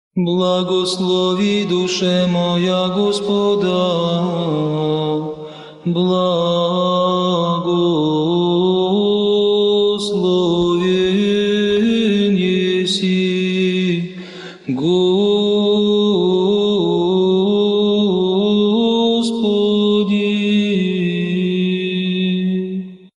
Благослови, душе моя, Господа, благословен еси, Господи.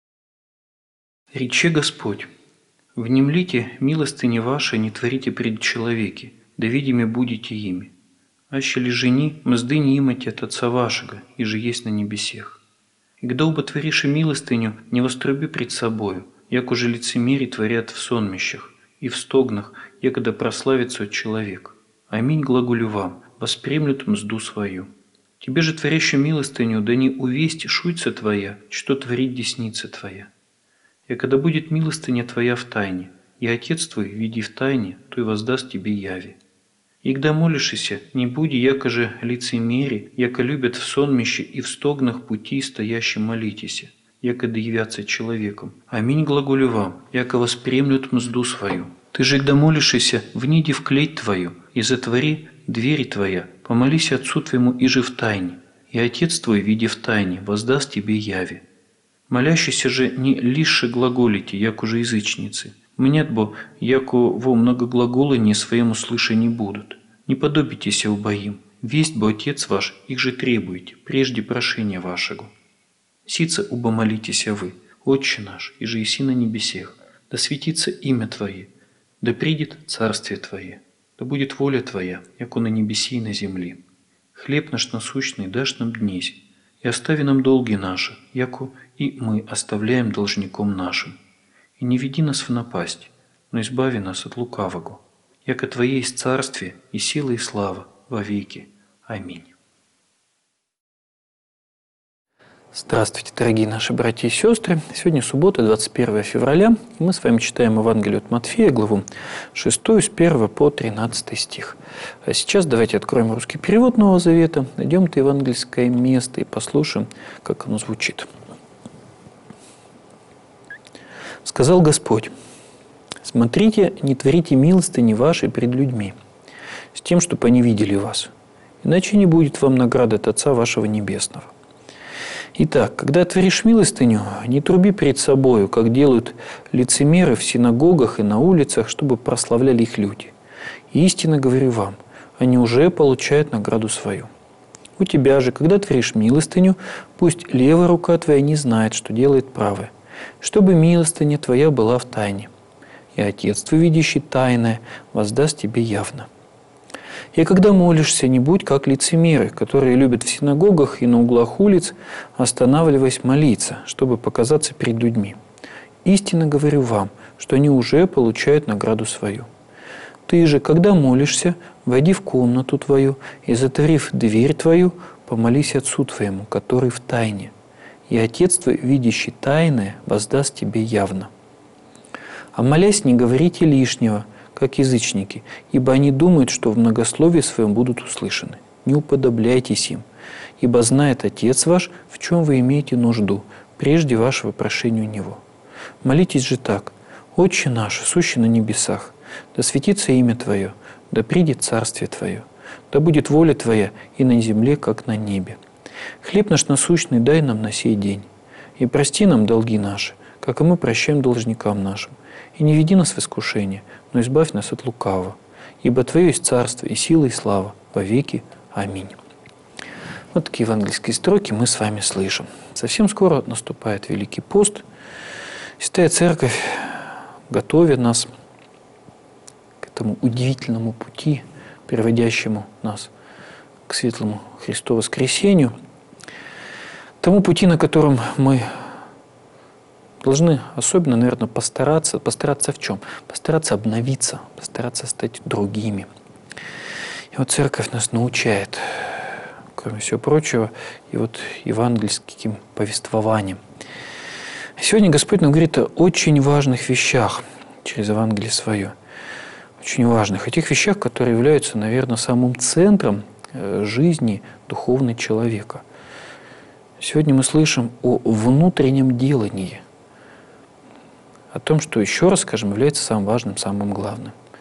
Рече Господь: «Внемлите милостыни ваши, не творите пред человеки, да видими будете ими. Аще ли жени, мзды не имате от Отца вашего, и же есть на небесех. И когда уботвориши милостыню, не воструби пред собою, як уже лицемери творят в сонмищах и в стогнах, якогда прославится от человек. Аминь глаголю вам, воспремлют мзду свою. Тебе же творящую милостыню, да не увесть шуйца твоя, что творит десница твоя. И когда будет милостыня твоя в тайне, и Отец твой, види в тайне, то и воздаст тебе яви. И когда молишься, не буди, яко же лицемери, яко любят в сонмище и в стогнах пути стоящим молитеся, яко да явятся человеком. Аминь глаголю вам, яко воспремлют мзду свою. Ты же, когда молишься, вниди в клеть твою, и затвори двери твоя, помолись Отцу твоему и же в тайне, и Отец твой, види в тайне, воздаст тебе яви. Молящийся же не лише глаголите, як уже язычницы. Мнят бо, яко во многоглаголании своему слыша не будут. Не подобитеся убоим. Весть бо Отец ваш, их же требуете, прежде прошения вашего. Сица убо молитеся вы, Отче наш, и же еси на небесех, да светится имя Твое, да придет царствие Твое, да будет воля Твоя, яко на небеси и на земли. Хлеб наш насущный дашь нам днесь, и остави нам долги наши, яко и мы оставляем должником нашим. И не веди нас в напасть, но избави нас от лукавого, яко Твое есть царствие и сила и слава во веки. Аминь. Здравствуйте, дорогие наши братья и сестры. Сегодня суббота, 21 февраля, и мы с вами читаем Евангелие от Матфея, главу 6, с 1 по 13 стих. А сейчас давайте откроем русский перевод Нового Завета, найдем это евангельское место и послушаем, как оно звучит. «Сказал Господь: смотрите, не творите милостыни вашей пред людьми, с тем, чтобы они видели вас, иначе не будет вам награды от Отца вашего Небесного. Итак, когда творишь милостыню, не труби перед собою, как делают лицемеры в синагогах и на улицах, чтобы прославляли их люди. Истинно говорю вам, они уже получают награду свою. У тебя же, когда творишь милостыню, пусть левая рука твоя не знает, что делает правая, чтобы милостыня твоя была в тайне. И Отец твой, видящий тайное, воздаст тебе явно. И когда молишься, не будь как лицемеры, которые любят в синагогах и на углах улиц, останавливаясь молиться, чтобы показаться перед людьми. Истинно говорю вам, что они уже получают награду свою. Ты же, когда молишься, войди в комнату твою и, затворив дверь твою, помолись Отцу твоему, который в тайне. И Отец твой, видящий тайное, воздаст тебе явно. А молясь, не говорите лишнего, как язычники, ибо они думают, что в многословии своем будут услышаны. Не уподобляйтесь им, ибо знает Отец ваш, в чем вы имеете нужду, прежде вашего прошения у Него. Молитесь же так: Отче наш, сущий на небесах, да светится имя Твое, да придет царствие Твое, да будет воля Твоя и на земле, как на небе. Хлеб наш насущный дай нам на сей день, и прости нам долги наши, как и мы прощаем должникам нашим. И не веди нас в искушение, но избавь нас от лукавого. Ибо Твое есть царство и сила и слава во веки. Аминь». Вот такие евангельские строки мы с вами слышим. Совсем скоро наступает Великий пост. Святая Церковь готовит нас к этому удивительному пути, приводящему нас к светлому Христу воскресению, тому пути, на котором мы должны особенно, наверное, постараться. Постараться в чем? Постараться обновиться, постараться стать другими. И вот Церковь нас научает, кроме всего прочего, и вот евангельским повествованием. Сегодня Господь нам говорит о очень важных вещах через Евангелие свое. Очень важных. О тех вещах, которые являются, наверное, самым центром жизни духовной человека. Сегодня мы слышим о внутреннем делании, о том, что, еще раз скажем, является самым важным, самым главным.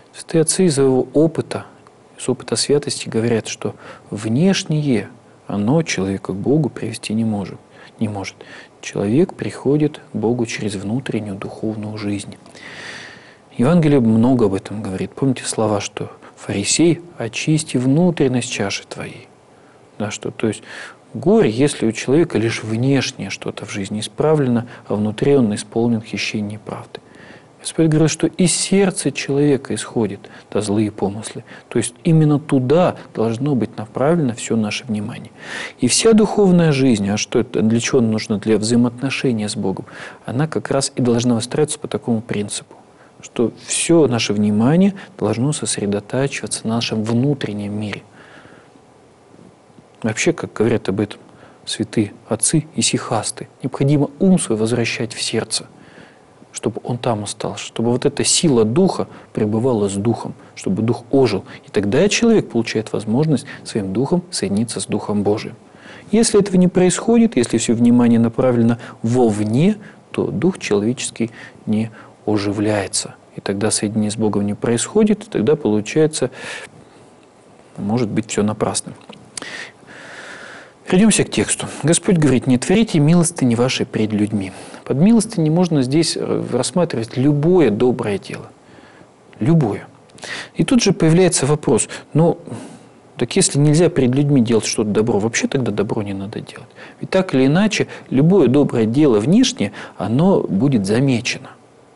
Святые отцы из своего опыта, из опыта святости говорят, что внешнее, оно человека к Богу привести не может. Человек приходит к Богу через внутреннюю духовную жизнь. Евангелие много об этом говорит. Помните слова, что «Фарисей, очисти внутренность чаши твоей». Да, что, то есть горе, если у человека лишь внешнее что-то в жизни исправлено, а внутри он исполнен хищения правды. Господь говорит, что из сердца человека исходят злые помыслы. То есть именно туда должно быть направлено все наше внимание. И вся духовная жизнь, а что это, для чего нужно? Для взаимоотношения с Богом. Она как раз и должна выстраиваться по такому принципу, что все наше внимание должно сосредотачиваться на нашем внутреннем мире. Вообще, как говорят об этом святые отцы и сихасты, необходимо ум свой возвращать в сердце, чтобы он там остался, чтобы вот эта сила духа пребывала с духом, чтобы дух ожил. И тогда человек получает возможность своим духом соединиться с Духом Божиим. Если этого не происходит, если все внимание направлено вовне, то дух человеческий не оживляется. И тогда соединение с Богом не происходит, и тогда получается, может быть, все напрасно. Перейдемся к тексту. Господь говорит: «Не творите милостыни вашей пред людьми». Под милостыней можно здесь рассматривать любое доброе дело. Любое. И тут же появляется вопрос: так если нельзя перед людьми делать что-то добро, вообще тогда добро не надо делать. Ведь так или иначе, любое доброе дело внешнее, оно будет замечено.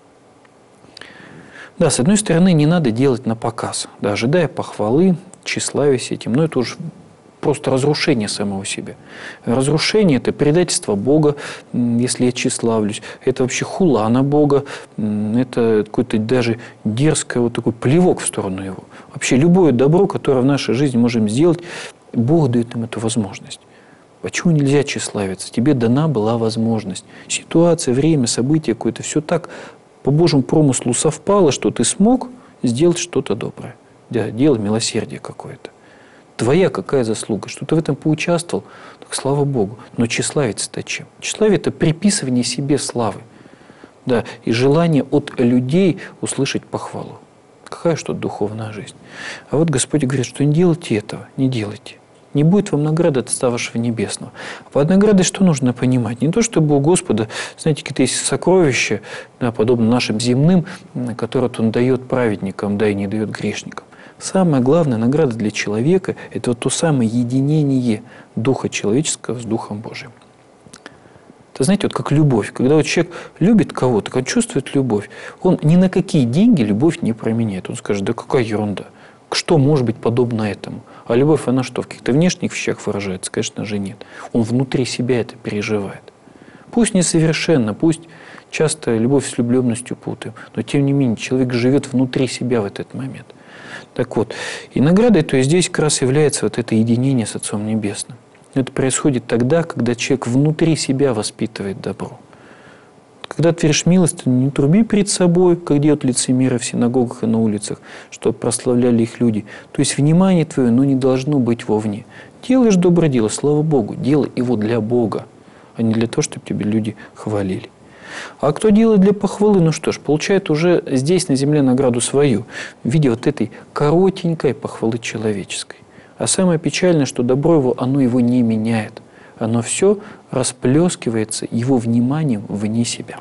Да, с одной стороны, не надо делать на показ, да, ожидая похвалы, тщеславясь этим, но это уже просто разрушение самого себя. Разрушение – это предательство Бога, если я тщеславлюсь. Это вообще хула на Бога, это какой-то даже дерзкий вот такой плевок в сторону Его. Вообще любое добро, которое в нашей жизни можем сделать, Бог дает нам эту возможность. Почему нельзя тщеславиться? Тебе дана была возможность. Ситуация, время, событие какое-то, все так по Божьему промыслу совпало, что ты смог сделать что-то доброе. Да, дело милосердия какое-то. Твоя какая заслуга? Что ты в этом поучаствовал? Так слава Богу. Но тщеславиться-то чем? Тщеславие – это приписывание себе славы. Да, и желание от людей услышать похвалу. Какая что духовная жизнь? А вот Господь говорит, что не делайте этого, не делайте. Не будет вам награды от Отца вашего Небесного. Под наградой что нужно понимать? Не то, чтобы у Господа, знаете, какие-то есть сокровища, да, подобно нашим земным, которые Он дает праведникам, да, и не дает грешникам. Самая главная награда для человека – это вот то самое единение духа человеческого с Духом Божиим. Это, знаете, вот как любовь. Когда вот человек любит кого-то, он чувствует любовь, он ни на какие деньги любовь не променяет. Он скажет: да какая ерунда, что может быть подобно этому? А любовь, она что, в каких-то внешних вещах выражается? Конечно же нет. Он внутри себя это переживает. Пусть несовершенно, пусть часто любовь с влюбленностью путаем, но тем не менее человек живет внутри себя в этот момент. Так вот, и наградой, то есть здесь как раз является вот это единение с Отцом Небесным. Это происходит тогда, когда человек внутри себя воспитывает добро. Когда творишь милостыню, не труби перед собой, как делают лицемеры в синагогах и на улицах, чтобы прославляли их люди. То есть внимание твое, не должно быть вовне. Делаешь доброе дело, слава Богу, делай его для Бога, а не для того, чтобы тебе люди хвалили. А кто делает для похвалы, получает уже здесь на земле награду свою, в виде вот этой коротенькой похвалы человеческой. А самое печальное, что добро его, оно его не меняет. Оно все расплескивается его вниманием вне себя.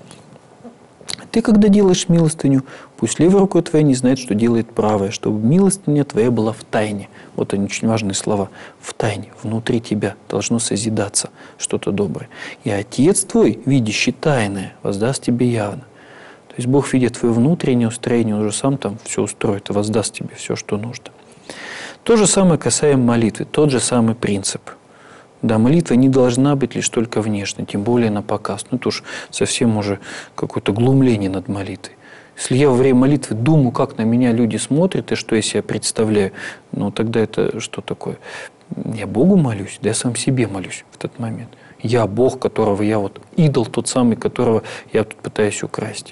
Ты, когда делаешь милостыню, пусть левой рукой твоя не знает, что делает правая, чтобы милостыня твоя была в тайне. Вот они очень важные слова. В тайне, внутри тебя должно созидаться что-то доброе. И Отец твой, видящий тайное, воздаст тебе явно. То есть Бог, видя твое внутреннее устроение, Он уже сам там все устроит и воздаст тебе все, что нужно. То же самое касаемо молитвы, тот же самый принцип. Да, молитва не должна быть лишь только внешней, тем более на показ. Это уж совсем уже какое-то глумление над молитвой. Если я во время молитвы думаю, как на меня люди смотрят и что я себя представляю, тогда это что такое? Я Богу молюсь, да я сам себе молюсь в этот момент. Я Бог, которого я идол тот самый, которого я тут пытаюсь украсть.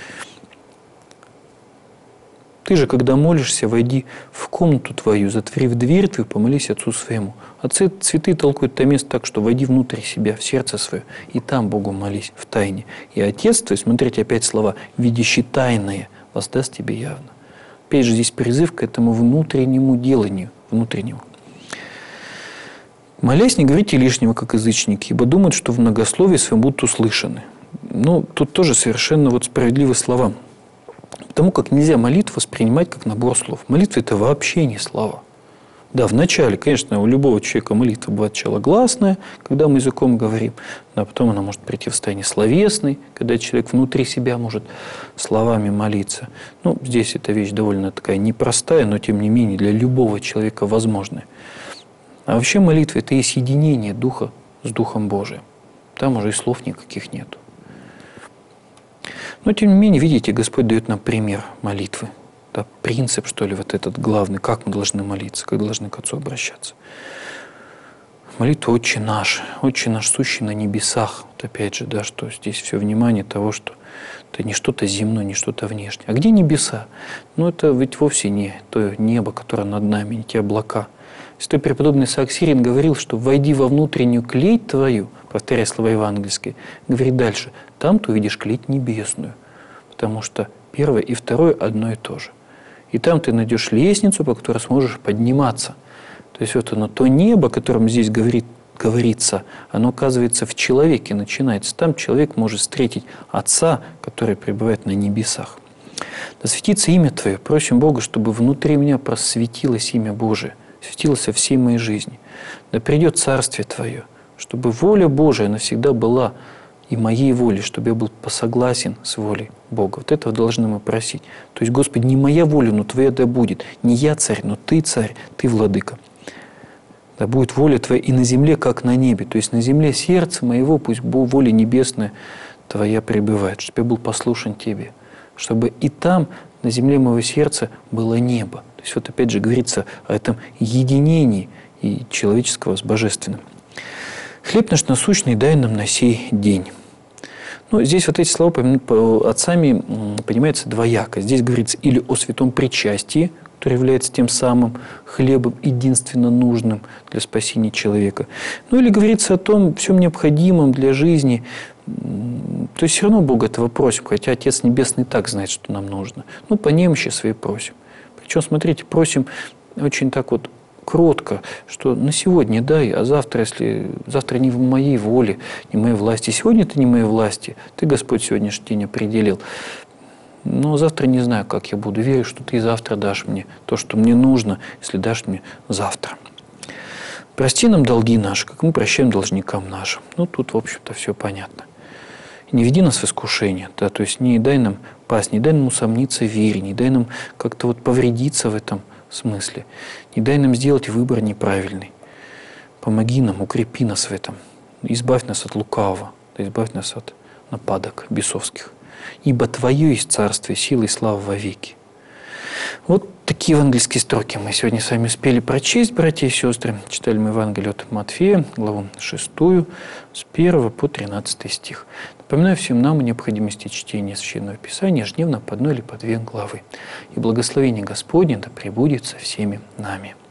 Ты же, когда молишься, войди в комнату твою, затворив дверь твою, помолись Отцу своему. Отцы святые толкуют это место так, что войди внутрь себя, в сердце свое, и там Богу молись, в тайне. И Отец твой, смотрите опять слова, видящий тайное, воздаст тебе явно. Опять же, здесь призыв к этому внутреннему деланию, внутреннему. «Молясь, не говорите лишнего, как язычники, ибо думают, что в многословии своем будут услышаны». Ну, тут тоже совершенно справедливые слова. Потому как нельзя молитву воспринимать как набор слов. Молитва – это вообще не слова. Да, вначале, конечно, у любого человека молитва бывает сначала гласная, когда мы языком говорим, а потом она может прийти в состояние словесной, когда человек внутри себя может словами молиться. Ну, здесь эта вещь довольно такая непростая, но тем не менее для любого человека возможная. А вообще молитва – это и соединение Духа с Духом Божиим. Там уже и слов никаких нету. Но тем не менее, видите, Господь дает нам пример молитвы. Да, принцип, что ли, вот этот главный, как мы должны молиться, как должны к Отцу обращаться. Молитва «Отче наш», сущий на небесах. Вот опять же, да, что здесь все внимание того, что это не что-то земное, не что-то внешнее. А где небеса? Ну, это ведь вовсе не то небо, которое над нами, не те облака. Святой преподобный Исаак Сирин говорил, что «войди во внутреннюю клеть твою», повторяя слова евангельские, говорит дальше, «там ты увидишь клеть небесную». Потому что первое и второе одно и то же. И там ты найдешь лестницу, по которой сможешь подниматься. То есть вот оно, то небо, о котором здесь говорится, оно оказывается в человеке, начинается. Там человек может встретить Отца, который пребывает на небесах. Да светится имя Твое. Просим Бога, чтобы внутри меня просветилось имя Божие, светилось во всей моей жизни. Да придет Царствие Твое, чтобы воля Божия навсегда была и моей волей, чтобы я был посогласен с волей Бога. Вот этого должны мы просить. То есть, Господи, не моя воля, но Твоя да будет. Не я царь, но Ты царь, Ты владыка. Да будет воля Твоя и на земле, как на небе. То есть на земле сердце моего, пусть воля небесная Твоя пребывает, чтобы я был послушен Тебе. Чтобы и там, на земле моего сердца, было небо. То есть вот опять же говорится о этом единении и человеческого с божественным. «Хлеб наш насущный дай нам на сей день». Ну, здесь вот эти слова отцами понимается двояко. Здесь говорится или о святом причастии, которое является тем самым хлебом единственно нужным для спасения человека. Ну, или говорится о том всем необходимом для жизни. То есть все равно Бога этого просим, хотя Отец Небесный и так знает, что нам нужно. Ну, по немощи своей просим. Причем, смотрите, просим очень так вот кротко, что на сегодня дай, а завтра, если завтра не в моей воле, не в моей власти. Сегодня это не в моей власти. Ты, Господь, сегодняшний день определил. Но завтра не знаю, как я буду. Верю, что Ты завтра дашь мне то, что мне нужно, если дашь мне завтра. Прости нам долги наши, как мы прощаем должникам нашим. Ну, тут, в общем-то, все понятно. Не веди нас в искушение, да, то есть не дай нам пасть, не дай нам усомниться в вере, не дай нам как-то вот повредиться в этом смысле. Не дай нам сделать выбор неправильный. Помоги нам, укрепи нас в этом. Избавь нас от лукавого, избавь нас от нападок бесовских. Ибо Твое есть царствие, сила и слава вовеки. Вот такие евангельские строки мы сегодня с вами успели прочесть, братья и сестры. Читали мы Евангелие от Матфея, главу 6, с 1 по 13 стих. Напоминаю всем нам о необходимости чтения Священного Писания ежедневно по одной или по две главы. И благословение Господне да пребудет со всеми нами.